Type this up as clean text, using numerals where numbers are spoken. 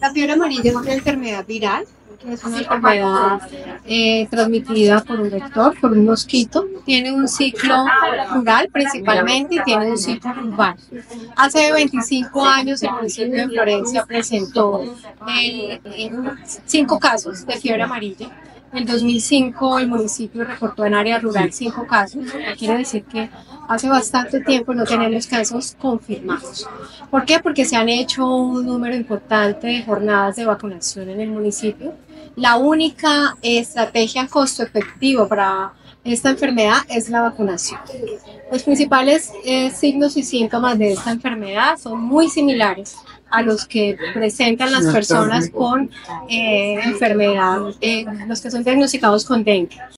La fiebre amarilla es una enfermedad viral, que es una enfermedad transmitida por un vector, por un mosquito. Tiene un ciclo rural principalmente y tiene un ciclo urbano. Hace 25 años el municipio de Florencia presentó 5 casos de fiebre amarilla. En el 2005 el municipio reportó en área rural 5 casos. Quiere decir que hace bastante tiempo no tenemos casos confirmados. ¿Por qué? Porque se han hecho un número importante de jornadas de vacunación en el municipio. La única estrategia costo efectivo para esta enfermedad es la vacunación. Los principales signos y síntomas de esta enfermedad son muy similares a los que presentan las personas con enfermedad, los que son diagnosticados con dengue.